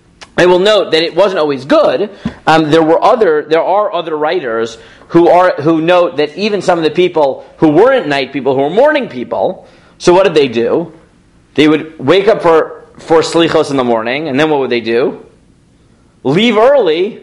I will note that it wasn't always good. Um, there were other, there are other writers who are who note that even some of the people who weren't night people, who were morning people. So what did they do? They would wake up for for slichos in the morning, and then what would they do? Leave early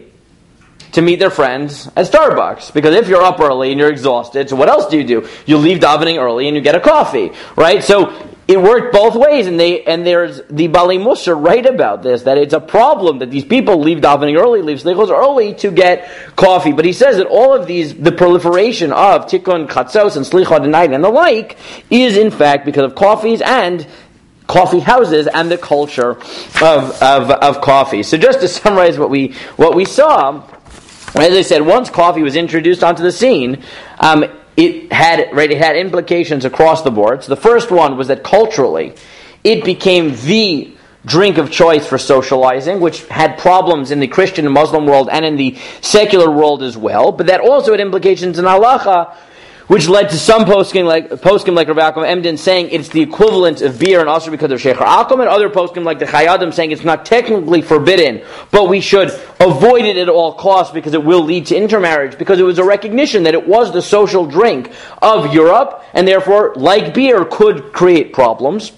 to meet their friends at Starbucks. Because if you're up early and you're exhausted, so what else do you do? You leave davening early and you get a coffee, right? So it worked both ways, and they and there's the Balei Musar write about this, that it's a problem that these people leave davening early, leave slichos early to get coffee. But he says that all of these, the proliferation of tikkun chatzos and slichot at night and the like, is in fact because of coffees and coffee houses and the culture of of, of coffee. So just to summarize what we what we saw, as I said, once coffee was introduced onto the scene, um, it had right. It had implications across the board. So the first one was that culturally, it became the drink of choice for socializing, which had problems in the Christian and Muslim world and in the secular world as well. But that also had implications in halacha, which led to some poskim like poskim like Rav Yaakov Emden saying it's the equivalent of beer and also because of Shecher Akum, and other poskim like the Chayadim saying it's not technically forbidden, but we should avoid it at all costs because it will lead to intermarriage, because it was a recognition that it was the social drink of Europe, and therefore, like beer, could create problems.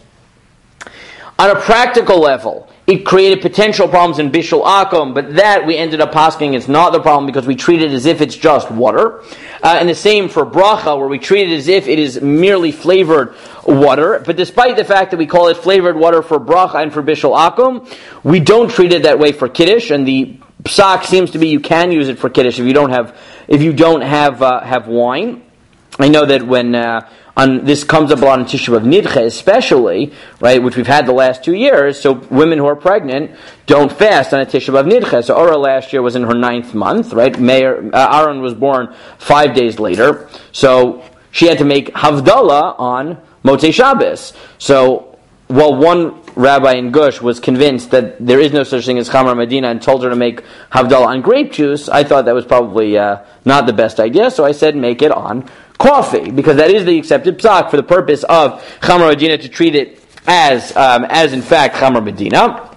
On a practical level, it created potential problems in Bishul Akum, but that we ended up posking it's not the problem because we treat it as if it's just water. Uh, and the same for Bracha, where we treat it as if it is merely flavored water. But despite the fact that we call it flavored water for Bracha and for Bishul Akum, we don't treat it that way for Kiddush, and the psak seems to be you can use it for Kiddush if you don't have if you don't have uh, have wine. I know that when uh, on this comes up a lot in Tisha B'Av Nidche, especially, right, which we've had the last two years. So women who are pregnant don't fast on a Tisha B'Av Nidche. So Ora last year was in her ninth month, right? Meir, uh, Aaron was born five days later, so she had to make Havdalah on Motzei Shabbos. So while one rabbi in Gush was convinced that there is no such thing as Chamar Medina and told her to make Havdalah on grape juice, I thought that was probably uh, not the best idea. So I said make it on coffee, because that is the accepted psak for the purpose of Chamar Medina, to treat it as um, as in fact Chamar Medina.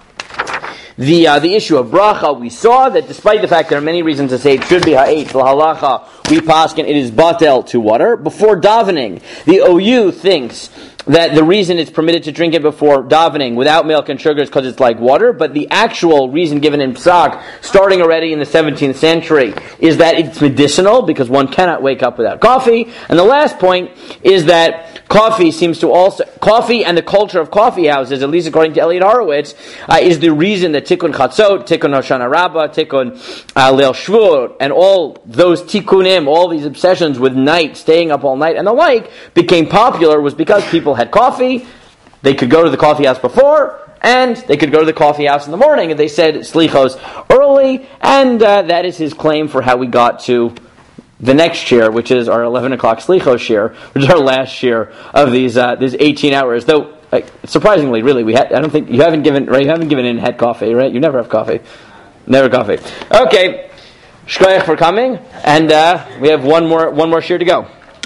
The uh, the issue of bracha, we saw that despite the fact there are many reasons to say it should be ha'etz l'halacha, we paskin it is batel to water. Before davening, the O U thinks that the reason it's permitted to drink it before davening without milk and sugar is because it's like water, but the actual reason given in Psak, starting already in the seventeenth century, is that it's medicinal, because one cannot wake up without coffee. And the last point is that coffee seems to also, coffee and the culture of coffee houses, at least according to Elliot Horowitz, uh, is the reason that Tikkun Chatzot, Tikkun Hoshana Rabbah, Tikkun uh, Leil Shvur, and all those tikkunim, all these obsessions with night, staying up all night and the like, became popular, was because people had coffee, they could go to the coffee house before, and they could go to the coffee house in the morning, and they said slichos early, and uh, that is his claim for how we got to the next year, which is our eleven o'clock slichos year, which is our last year of these uh, these eighteen hours. Though, like, surprisingly, really, we ha- I don't think you haven't given right. You haven't given in head coffee, right? You never have coffee, never coffee. Okay, shkoyach for coming, and uh, we have one more one more shiur to go.